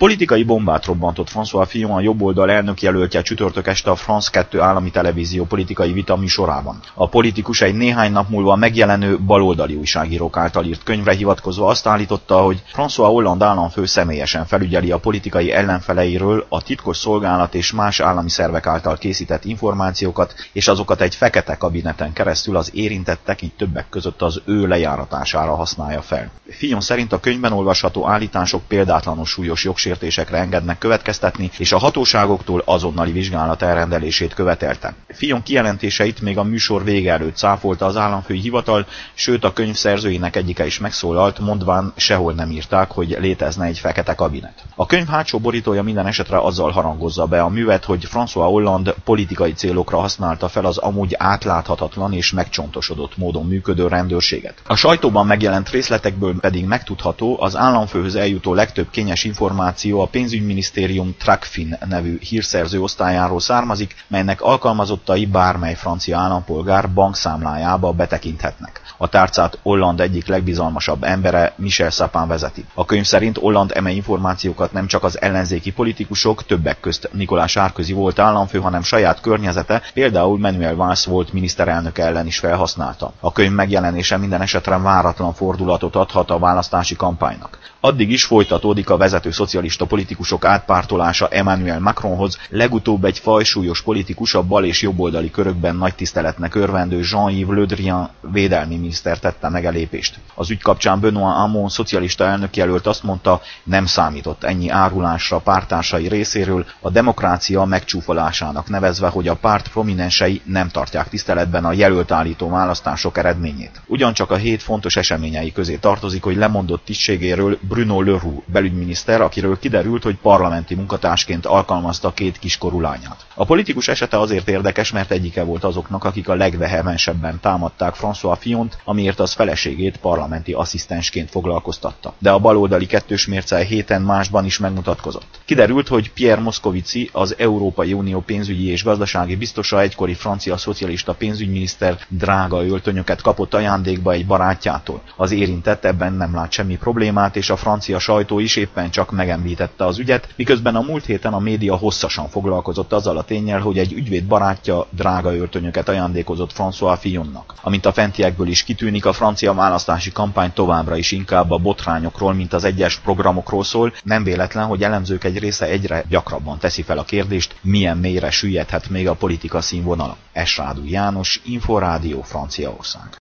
Politikai bombát robbantott François Fillon, a jobboldal elnökjelöltje csütörtök este a France 2 állami televízió politikai vita műsorában. A politikus egy néhány nap múlva megjelenő baloldali újságírók által írt könyvre hivatkozva azt állította, hogy François Hollande államfő személyesen felügyeli a politikai ellenfeleiről a titkos szolgálat és más állami szervek által készített információkat, és azokat egy fekete kabineten keresztül az érintettek, így többek között az ő lejáratására használja fel. Fillon szerint a könyvben olvasható állítások példátlanul súlyos jogsértésekre engednek következtetni, és a hatóságoktól azonnali vizsgálat elrendelését követelte. Fillon kijelentéseit még a műsor vége előtt cáfolta az államfői hivatal, sőt a könyv szerzőinek egyike is megszólalt, mondván sehol nem írták, hogy létezne egy fekete kabinet. A könyv hátsó borítója minden esetre azzal harangozza be a művet, hogy François Hollande politikai célokra használta fel az amúgy átláthatatlan és megcsontosodott módon működő rendőrséget. A sajtóban megjelent részletekből pedig megtudható, az államfőhöz eljutó legtöbb kényes információ a pénzügyminisztérium Tracfin nevű hírszerző osztályáról származik, melynek alkalmazottai bármely francia állampolgár bankszámlájába betekinthetnek. A tárcát Hollande egyik legbizalmasabb embere, Michel Sapin vezeti. A könyv szerint Hollande eme információkat nem csak az ellenzéki politikusok, többek közt Nicolas Sarkozy volt államfő, hanem saját környezete, például Manuel Valls volt miniszterelnök ellen is felhasználta. A könyv megjelenése minden esetre váratlan fordulatot adhat a választási kampánynak. Addig is folytatódik a vezető szocialista politikusok átpártolása Emmanuel Macronhoz, legutóbb egy fajsúlyos politikus, a bal- és jobboldali körökben nagy tiszteletnek örvendő Jean-Yves Le Drian védelmi miniszter tette megelépést. Az ügy kapcsán Benoît Hamon szocialista elnökjelölt azt mondta, nem számított ennyi árulásra párttársai részéről, a demokrácia megcsúfolásának nevezve, hogy a párt prominensei nem tartják tiszteletben a jelölt állító választások eredményét. Ugyancsak a hét fontos eseményei közé tartozik, hogy lemondott tisztségéről Bruno Le Roux belügyminiszter, akiről kiderült, hogy parlamenti munkatársként alkalmazta két kiskorú lányát. A politikus esete azért érdekes, mert egyike volt azoknak, akik a legvehemensebben támadták François Fillont, amiért az feleségét parlamenti asszisztensként foglalkoztatta. De a baloldali kettős mérce héten másban is megmutatkozott. Kiderült, hogy Pierre Moscovici, az Európai Unió pénzügyi és gazdasági biztosa, egykori francia szocialista pénzügyminiszter drága öltönyöket kapott ajándékba egy barátjától. Az érintett ebben nem lát semmi problémát, és a francia sajtó is éppen csak megemlítette az ügyet, miközben a múlt héten a média hosszasan foglalkozott azzal a ténnyel, hogy egy ügyvéd barátja drága öltönyöket ajándékozott François Fillonnak. Amint a fentiekből is kitűnik, a francia választási kampány továbbra is inkább a botrányokról, mint az egyes programokról szól. Nem véletlen, hogy elemzők egy része egyre gyakrabban teszi fel a kérdést, milyen mélyre süllyedhet még a politika színvonala. S. Rádu János, Inforádió, Franciaország.